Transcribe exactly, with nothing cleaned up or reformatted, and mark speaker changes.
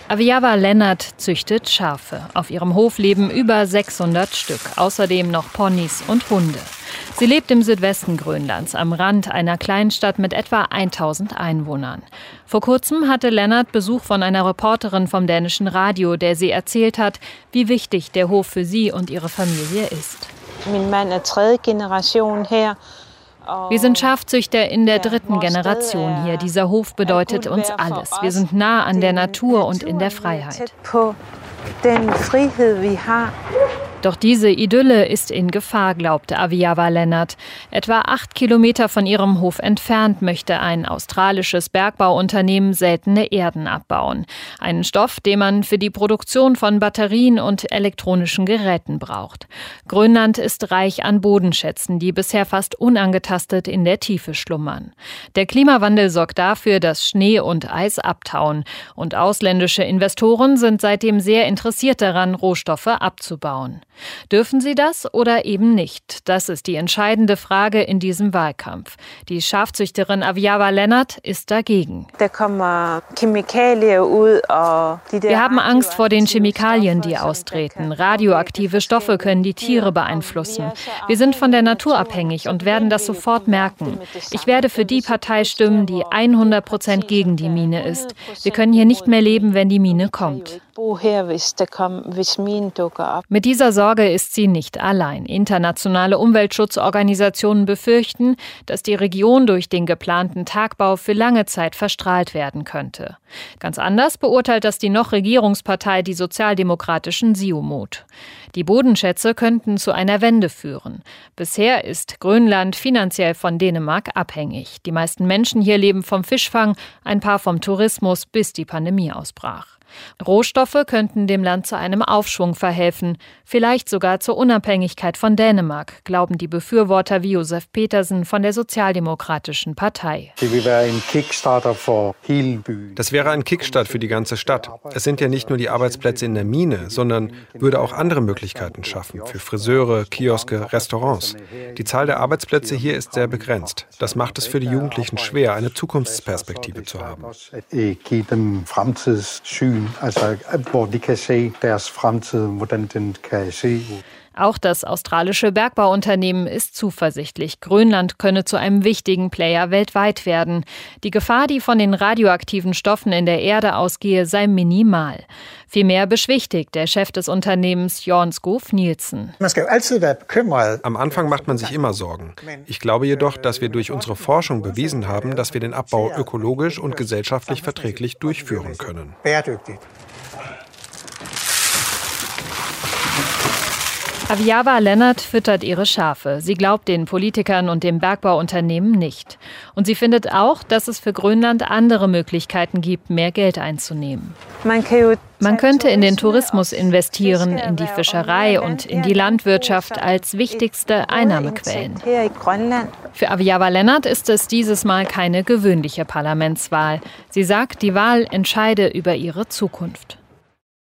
Speaker 1: Aviava Lennart züchtet Schafe. Auf ihrem Hof leben über sechshundert Stück, außerdem noch Ponys und Hunde. Sie lebt im Südwesten Grönlands, am Rand einer Kleinstadt mit etwa tausend Einwohnern. Vor kurzem hatte Lennart Besuch von einer Reporterin vom dänischen Radio, der sie erzählt hat, wie wichtig der Hof für sie und ihre Familie ist.
Speaker 2: Mein Mann ist dritte Generation her.
Speaker 1: Wir sind Schafzüchter in der dritten Generation hier. Dieser Hof bedeutet uns alles. Wir sind nah an der Natur und in der Freiheit. Doch diese Idylle ist in Gefahr, glaubte Aviava Lennart. Etwa acht Kilometer von ihrem Hof entfernt möchte ein australisches Bergbauunternehmen seltene Erden abbauen. Einen Stoff, den man für die Produktion von Batterien und elektronischen Geräten braucht. Grönland ist reich an Bodenschätzen, die bisher fast unangetastet in der Tiefe schlummern. Der Klimawandel sorgt dafür, dass Schnee und Eis abtauen. Und ausländische Investoren sind seitdem sehr interessiert daran, Rohstoffe abzubauen. Dürfen sie das oder eben nicht? Das ist die entscheidende Frage in diesem Wahlkampf. Die Schafzüchterin Aviava Lennart ist dagegen.
Speaker 2: Wir
Speaker 1: haben Angst vor den Chemikalien, die austreten. Radioaktive Stoffe können die Tiere beeinflussen. Wir sind von der Natur abhängig und werden das sofort merken. Ich werde für die Partei stimmen, die hundert Prozent gegen die Mine ist. Wir können hier nicht mehr leben, wenn die Mine kommt. Mit dieser Sorge ist sie nicht allein. Internationale Umweltschutzorganisationen befürchten, dass die Region durch den geplanten Tagbau für lange Zeit verstrahlt werden könnte. Ganz anders beurteilt das die noch Regierungspartei, die sozialdemokratischen Siumut. Die Bodenschätze könnten zu einer Wende führen. Bisher ist Grönland finanziell von Dänemark abhängig. Die meisten Menschen hier leben vom Fischfang, ein paar vom Tourismus, bis die Pandemie ausbrach. Rohstoffe könnten dem Land zu einem Aufschwung verhelfen, vielleicht sogar zur Unabhängigkeit von Dänemark, glauben die Befürworter wie Josef Petersen von der Sozialdemokratischen Partei.
Speaker 3: Das wäre ein Kickstart für die ganze Stadt. Es sind ja nicht nur die Arbeitsplätze in der Mine, sondern würde auch andere Möglichkeiten schaffen, für Friseure, Kioske, Restaurants. Die Zahl der Arbeitsplätze hier ist sehr begrenzt. Das macht es für die Jugendlichen schwer, eine Zukunftsperspektive zu haben.
Speaker 4: Altså, hvor de kan se deres fremtid, hvordan den kan se ud.
Speaker 1: Auch das australische Bergbauunternehmen ist zuversichtlich. Grönland könne zu einem wichtigen Player weltweit werden. Die Gefahr, die von den radioaktiven Stoffen in der Erde ausgehe, sei minimal. Vielmehr beschwichtigt der Chef des Unternehmens Jorn Skov Nielsen.
Speaker 3: Am Anfang macht man sich immer Sorgen. Ich glaube jedoch, dass wir durch unsere Forschung bewiesen haben, dass wir den Abbau ökologisch und gesellschaftlich verträglich durchführen können.
Speaker 1: Aviava Lennart füttert ihre Schafe. Sie glaubt den Politikern und dem Bergbauunternehmen nicht. Und sie findet auch, dass es für Grönland andere Möglichkeiten gibt, mehr Geld einzunehmen. Man könnte in den Tourismus investieren, in die Fischerei und in die Landwirtschaft als wichtigste Einnahmequellen. Für Aviava Lennart ist es dieses Mal keine gewöhnliche Parlamentswahl. Sie sagt, die Wahl entscheide über ihre Zukunft.